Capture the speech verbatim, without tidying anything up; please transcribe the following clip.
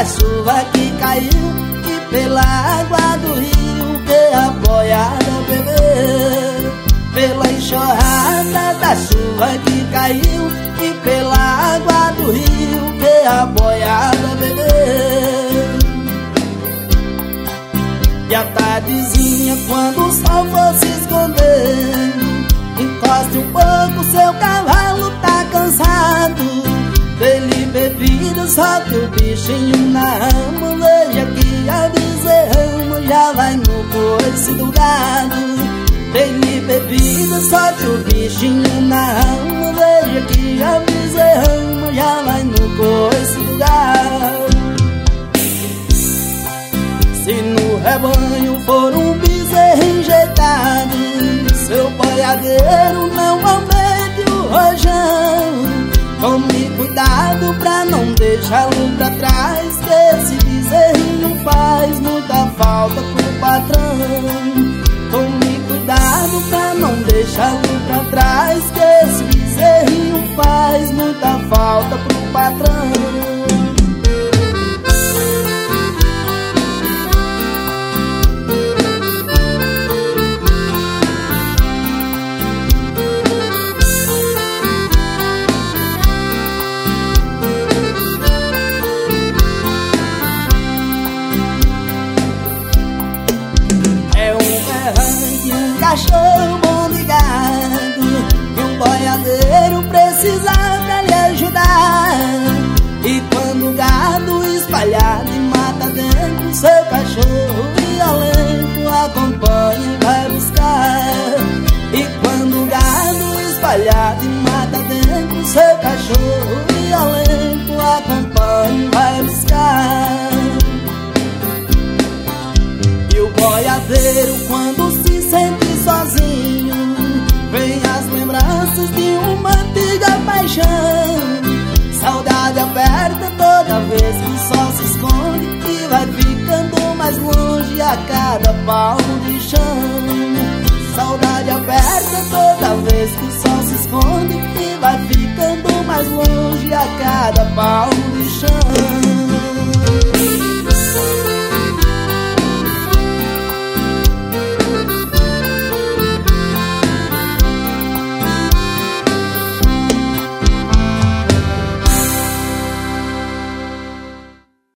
da chuva que caiu e pela água do rio que a boiada bebeu. Pela enxurrada da chuva que caiu e pela água do rio que a boiada bebeu. E a tardezinha, quando o sol for se escondendo, encoste um pouco, seu cavalo tá cansado. Dele bebida, solte o bichinho na rama. Veja que a bezerrama já vai no coice do gado. Dele bebida, solte o bichinho na rama. Veja que a bezerrama já vai no coice do gado. Se no rebanho for um bezerro enjeitado, seu boiadeiro não aumente o rojão. Tome cuidado pra não deixá-lo pra trás, que esse bezerrinho faz muita falta pro patrão. Tome cuidado pra não deixá-lo pra trás, que esse bezerrinho faz muita falta pro patrão. Um cachorro bom de gado, e um boiadeiro precisa pra lhe ajudar. E quando o gado espalhado e mata dentro, seu cachorro violento acompanha e vai buscar. E quando o gado espalhado e mata dentro, seu cachorro violento acompanha e vai buscar. E o boiadeiro, quando se sente sozinho, vem as lembranças de uma antiga paixão. Saudade aperta toda vez que o sol se esconde, e vai ficando mais longe a cada palmo de chão. Saudade aperta toda vez que o sol se esconde, e vai ficando mais longe a cada palmo de chão.